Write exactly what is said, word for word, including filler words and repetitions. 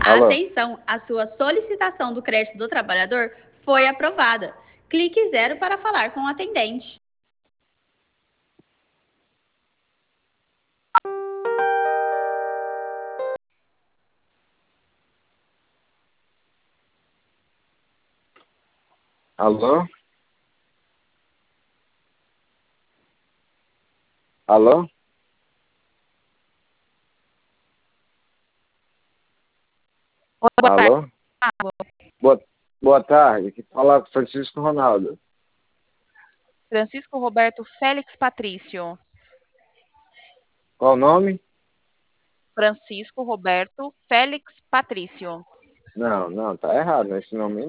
Alô? Atenção, a sua solicitação do crédito do trabalhador foi aprovada. Clique zero para falar com o atendente. Alô? Alô? Oi, boa tarde. Alô? Boa, boa tarde. Aqui fala com Francisco Ronaldo. Francisco Roberto Félix Patrício. Qual o nome? Francisco Roberto Félix Patrício. Não, não, tá errado. Esse nome